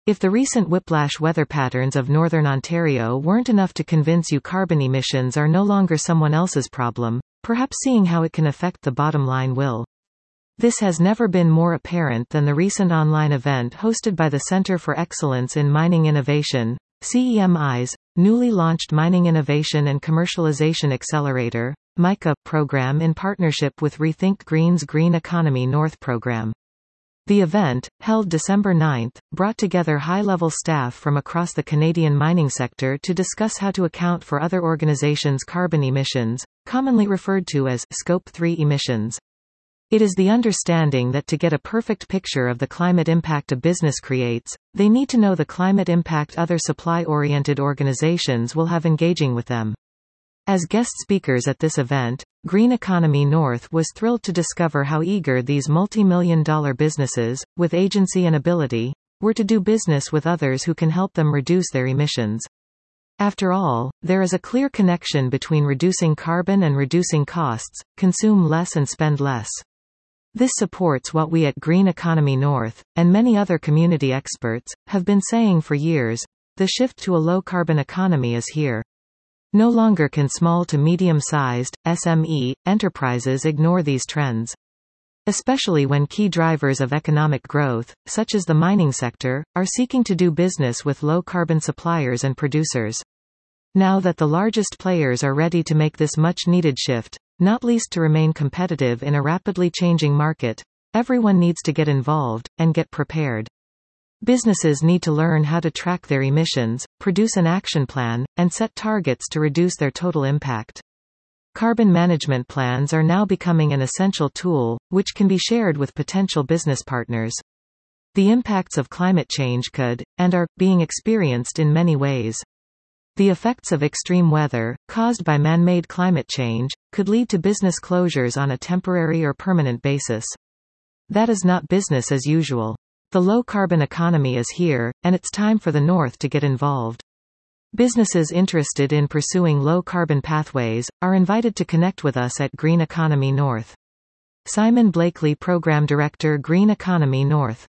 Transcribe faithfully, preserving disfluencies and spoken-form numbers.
If the recent whiplash weather patterns of Northern Ontario weren't enough to convince you carbon emissions are no longer someone else's problem, perhaps seeing how it can affect the bottom line will. This has never been more apparent than the recent online event hosted by the Centre for Excellence in Mining Innovation, C E M I's, newly launched Mining Innovation and Commercialization Accelerator, MICA, program in partnership with Rethink Green's Green Economy North program. The event, held December ninth, brought together high-level staff from across the Canadian mining sector to discuss how to account for other organizations' carbon emissions, commonly referred to as Scope three emissions. It is the understanding that to get a perfect picture of the climate impact a business creates, they need to know the climate impact other supply-oriented organizations will have engaging with them. As guest speakers at this event, Green Economy North was thrilled to discover how eager these multi-million dollar businesses, with agency and ability, were to do business with others who can help them reduce their emissions. After all, there is a clear connection between reducing carbon and reducing costs, consume less and spend less. This supports what we at Green Economy North, and many other community experts, have been saying for years: the shift to a low-carbon economy is here. No longer can small to medium-sized, S M E, enterprises ignore these trends. Especially when key drivers of economic growth, such as the mining sector, are seeking to do business with low-carbon suppliers and producers. Now that the largest players are ready to make this much-needed shift, not least to remain competitive in a rapidly changing market, everyone needs to get involved, and get prepared. Businesses need to learn how to track their emissions, produce an action plan, and set targets to reduce their total impact. Carbon management plans are now becoming an essential tool, which can be shared with potential business partners. The impacts of climate change could, and are, being experienced in many ways. The effects of extreme weather, caused by man-made climate change, could lead to business closures on a temporary or permanent basis. That is not business as usual. The low-carbon economy is here, and it's time for the North to get involved. Businesses interested in pursuing low-carbon pathways are invited to connect with us at Green Economy North. Simon Blakely, Program Director, Green Economy North.